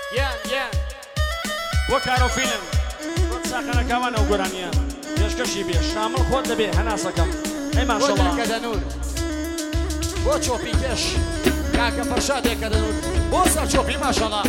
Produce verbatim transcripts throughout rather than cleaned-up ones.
یان یان وەکارە فیلم ساقەنەکەوانە و گۆرانیە پێشکەشی بێ شامل خۆت دەبێ هەناسەکەم ئەی ماشەڵڵا کە دەنور بۆ چۆپی پێش کاکە فەرشادێک کە دەنور بۆ سەر چۆپی ماشەڵڵا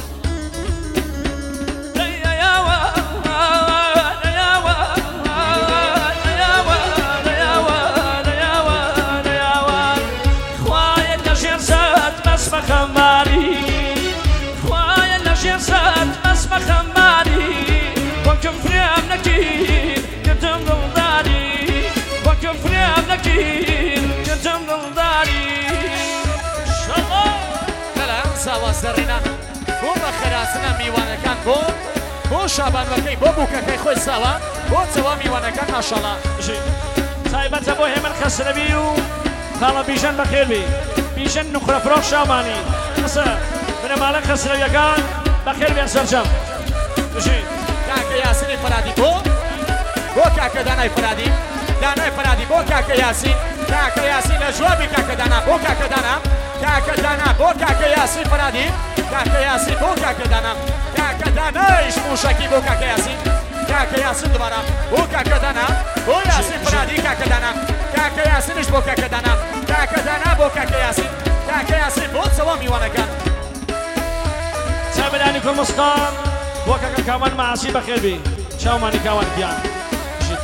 ساوازدەڕێنە بۆ بە خەراسنە میوانەکان بۆ بۆ شابانوەکەی بۆ بووکەکەی خۆی ساوە بۆ چەوە میوانەکان ماشەڵڵا تایبەتە بۆ هێمن خەسرەبی و خاڵە بیژەن بەخێربی بیژەن نوخرە فرۆخ شامانی قسە بنەماڵە خەسرەویەکان بەخێر بێن سەرجەم بژین کاکە یاسینی فەرادی بۆ بۆ کاکە دانای فەرادی دانای فەرادی بۆ کاکە یاسین کاکە یاسین لە جوابی کاکە دانا بۆ کاکە دانا کاکە دانا بۆ کاکە یاسین فەرادی کاکە یاسین بۆ کاکە دانا کاکە دانایش موشەکی بۆ کاکە یاسین کاکە یاسین دوبارە بۆ کاکە دانا بۆ یاسین فەرادی کاکە دانا کاکە یاسینش بۆ کاکە دانا کاکە دانا بۆ کاکە یاسین کاکە یاسین بۆ چەوە میوانەکان چابلانی کوڵمسقان بۆ کاکە کاوان ماسی بەخێربی چاومانی کاوان گیان شت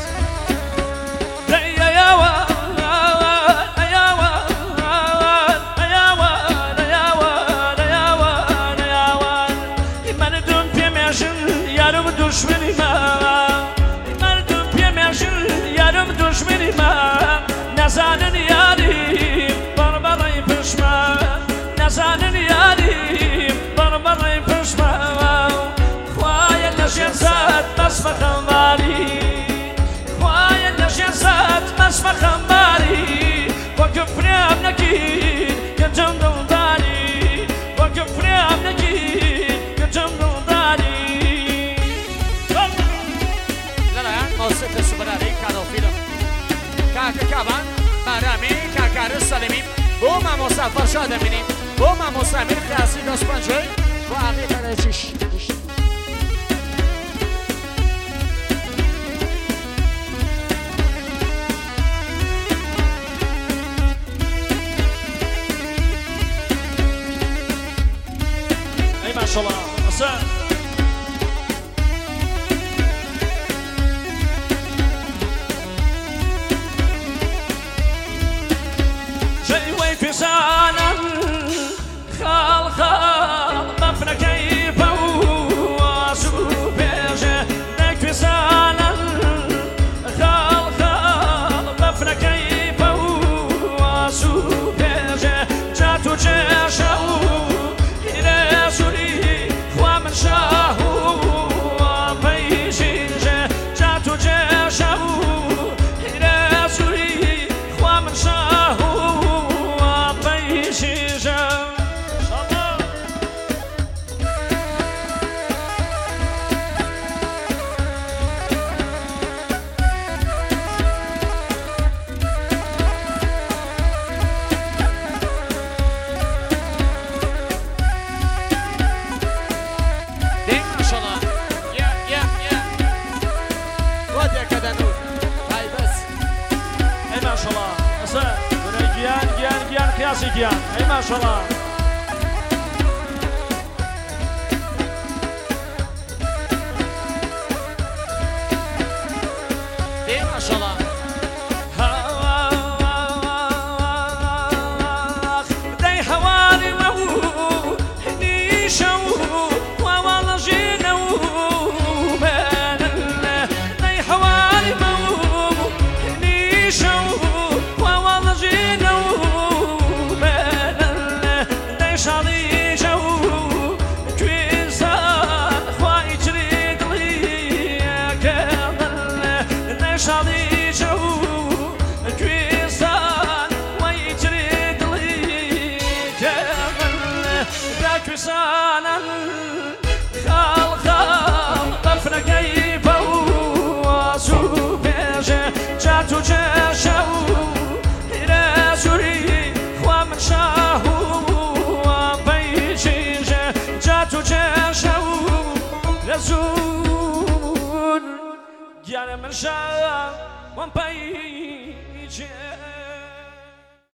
دشمنی من مردم پیمشون یارم دشمنی من نزانن یاریم بربرای پشمن نزانن یاریم بربرای پشمن خواه نشین زد بس بخماری خواه نشین زد بس بخماری با کفریم نگیر که جم دلداری با کفریم نگیر که جم دلداری موسیقی سوبراری کادو فیلم کاکە کاوان بارامی کاکارە سەلیمی بۆ مامۆستا فەرشاد دەبینیم بۆ مامۆستا میر قیاسی دەستپەنجەی بۆ ئاغی کەرەچیش ئەی ماشەڵڵا حەسەن فسانا خال خال مفنا كيف واسو بيجه لك فسانا خال خال مفنا كيف واسو بيجه جاتو جاشو إلى سوري خوا من شاهو بيجه جاتو جاشو إلى سوري خوا من شاهو قیاسی گیان ئەی ماشەڵڵا دێ ماشەڵڵا دەی هەواری وەو نیشە و واواڵەژێنە و دەی هەواری وەو نیشە و واواڵەژێنە و شاڵی ژەو کوێستان خوای چری دڵی شاڵی ژەو کوێستان وای چری دڵی دا کوێستانن خاڵ خاڵ بەفرەکەی بەو ئاسوو پێژە جات و جێشە و هیرە سووری خوا من شاه تو چه شو گیانە من شا وەم پەیچێ